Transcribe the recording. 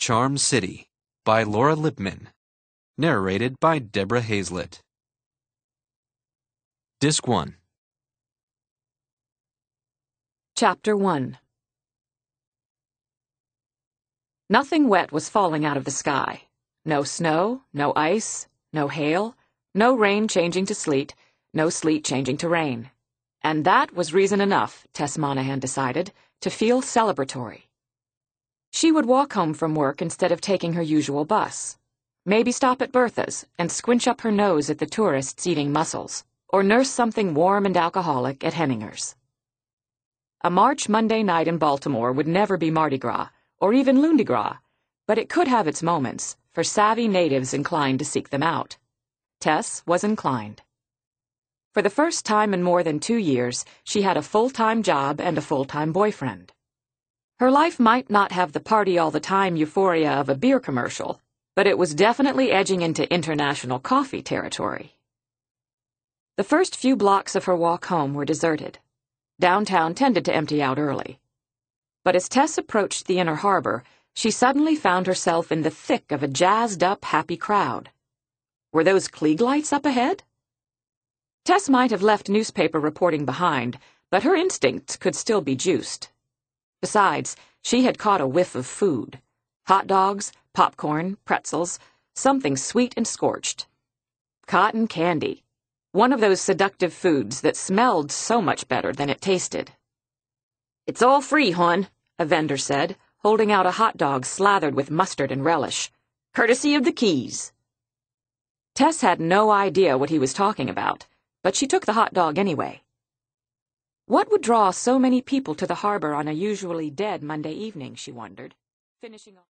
Charm City by Laura Lippman. Narrated by Deborah Hazlett. Disc 1. Chapter 1. Nothing wet was falling out of the sky. No snow, no ice, no hail, no rain changing to sleet, no sleet changing to rain. And that was reason enough, Tess Monahan decided, to feel celebratory. She would walk home from work instead of taking her usual bus. Maybe stop at Bertha's and squinch up her nose at the tourists eating mussels, or nurse something warm and alcoholic at Henninger's. A March Monday night in Baltimore would never be Mardi Gras, or even Lundi Gras, but it could have its moments for savvy natives inclined to seek them out. Tess was inclined. For the first time in more than 2 years, she had a full-time job and a full-time boyfriend. Her life might not have the party-all-the-time euphoria of a beer commercial, but it was definitely edging into international coffee territory. The first few blocks of her walk home were deserted. Downtown tended to empty out early. But as Tess approached the inner harbor, she suddenly found herself in the thick of a jazzed-up, happy crowd. Were those Klieg lights up ahead? Tess might have left newspaper reporting behind, but her instincts could still be juiced. Besides, she had caught a whiff of food. Hot dogs, popcorn, pretzels, something sweet and scorched. Cotton candy. One of those seductive foods that smelled so much better than it tasted. "It's all free, hon," a vendor said, holding out a hot dog slathered with mustard and relish. "Courtesy of the Keys." Tess had no idea what he was talking about, but she took the hot dog anyway. What would draw so many people to the harbor on a usually dead Monday evening, she wondered, finishing off